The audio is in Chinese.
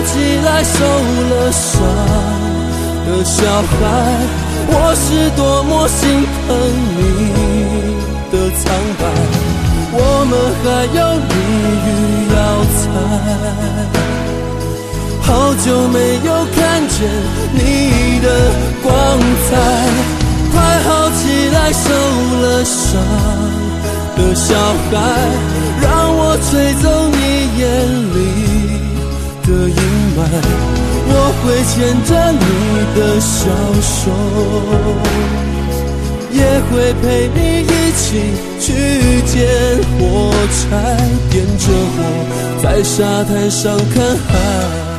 起来受了伤的小孩，我是多么心疼你的苍白，我们还有鲤鱼要采。好久没有看见你的光彩，快好起来受了伤的小孩，让我吹走你眼里的阴霾，我会牵着你的小手，也会陪你一起去捡火柴，点着火在沙滩上看海。